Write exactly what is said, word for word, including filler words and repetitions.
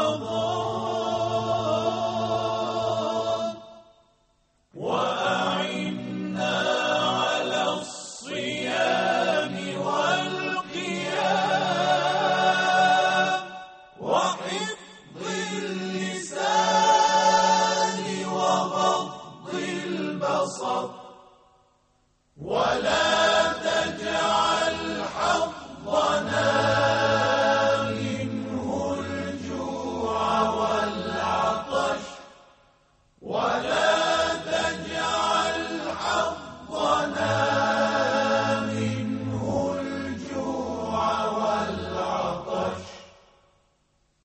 رمضان وأعنا على الصيام والقيام وحفظ اللسان وغض البصر ولا تجعل حظنا منه الجوع والعطش ولا تجعل حظنا